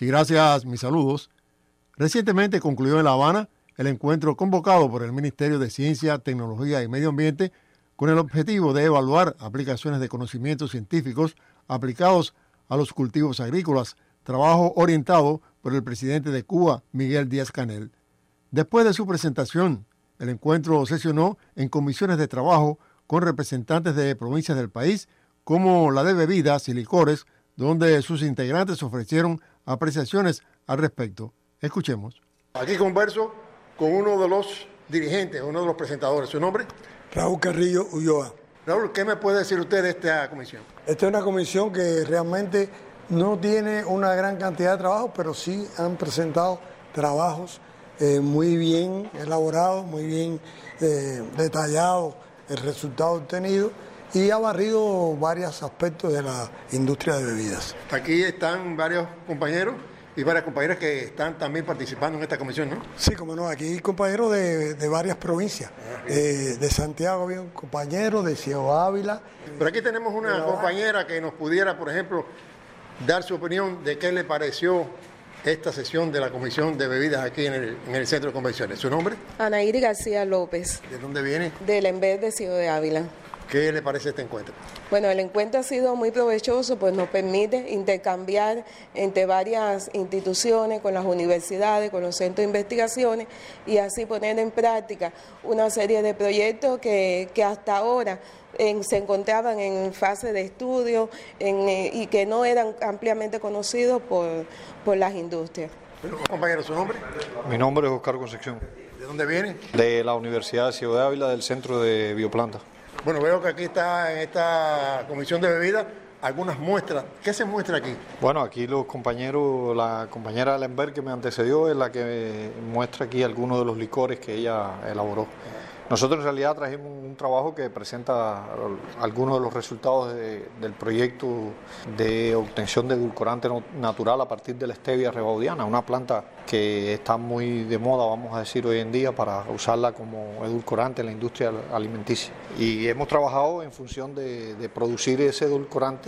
Sí, gracias, mis saludos. Recientemente concluyó en La Habana el encuentro convocado por el Ministerio de Ciencia, Tecnología y Medio Ambiente con el objetivo de evaluar aplicaciones de conocimientos científicos aplicados a los cultivos agrícolas, trabajo orientado por el presidente de Cuba, Miguel Díaz-Canel. Después de su presentación, el encuentro sesionó en comisiones de trabajo con representantes de provincias del país, como la de bebidas y licores, donde sus integrantes ofrecieron apreciaciones al respecto. Escuchemos. Aquí converso con uno de los dirigentes, uno de los presentadores. ¿Su nombre? Raúl Carrillo Ulloa. Raúl, ¿qué me puede decir usted de esta comisión? Esta es una comisión que realmente no tiene una gran cantidad de trabajo, pero sí han presentado trabajos muy bien elaborados, muy bien detallados, el resultado obtenido, y ha barrido varios aspectos de la industria de bebidas. Aquí están varios compañeros y varias compañeras que están también participando en esta comisión, ¿no? Sí, como no, aquí hay compañeros de varias provincias. De Santiago había un compañero, de Ciego Ávila. Pero aquí tenemos una compañera que nos pudiera, por ejemplo, dar su opinión de qué le pareció esta sesión de la Comisión de Bebidas aquí en el Centro de Convenciones. ¿Su nombre? Anaíri García López. ¿De dónde viene? Del ENVES de Ciego de Ávila. ¿Qué le parece este encuentro? Bueno, el encuentro ha sido muy provechoso, pues nos permite intercambiar entre varias instituciones, con las universidades, con los centros de investigaciones, y así poner en práctica una serie de proyectos que hasta ahora se encontraban en fase de estudio y que no eran ampliamente conocidos por las industrias. Compañero, ¿su nombre? Mi nombre es Oscar Concepción. ¿De dónde viene? De la Universidad de Ciego de Ávila, del Centro de Bioplanta. Bueno, veo que aquí está en esta comisión de bebidas algunas muestras. ¿Qué se muestra aquí? Bueno, aquí los compañeros, la compañera del ENVER que me antecedió es la que muestra aquí algunos de los licores que ella elaboró. Nosotros en realidad trajimos un trabajo que presenta algunos de los resultados del proyecto de obtención de edulcorante natural a partir de la stevia rebaudiana, una planta que está muy de moda, vamos a decir, hoy en día para usarla como edulcorante en la industria alimenticia. Y hemos trabajado en función de producir ese edulcorante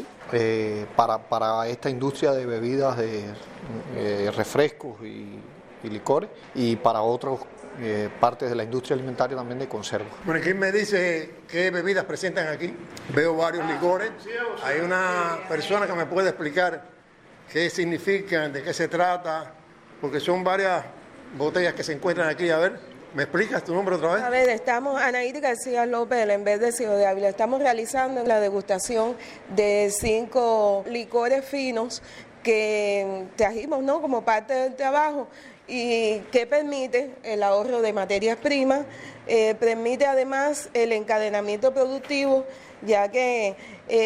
para esta industria de bebidas, de refrescos y licores, y para otros partes de la industria alimentaria también de conserva. Bueno, ¿quién me dice qué bebidas presentan aquí? Veo varios licores. Hay una persona que me puede explicar qué significan, de qué se trata, porque son varias botellas que se encuentran aquí. A ver, ¿me explicas tu nombre otra vez? A ver, estamos, Anaíri García López, del ENVES de Ciego de Ávila. Estamos realizando la degustación de 5 licores finos que trajimos, ¿no?, como parte del trabajo, y que permite el ahorro de materias primas, permite además el encadenamiento productivo, ya que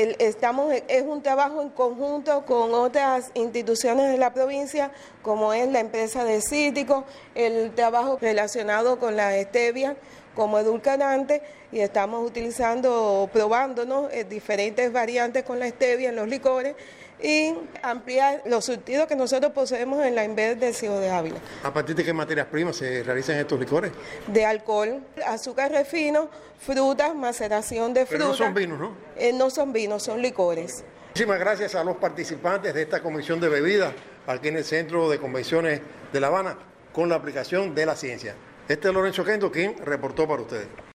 es un trabajo en conjunto con otras instituciones de la provincia, como es la empresa de cítricos, el trabajo relacionado con la stevia como edulcorante, y estamos probándonos diferentes variantes con la stevia en los licores, y ampliar los surtidos que nosotros poseemos en la ENVES de Ciego de Ávila. ¿A partir de qué materias primas se realizan estos licores? De alcohol, azúcar refino, frutas, maceración de frutas. Pero no son vinos, ¿no? No son vinos, son licores. Muchísimas gracias a los participantes de esta comisión de bebidas aquí en el Centro de Convenciones de La Habana con la aplicación de la ciencia. Este es Lorenzo Kendo, quien reportó para ustedes.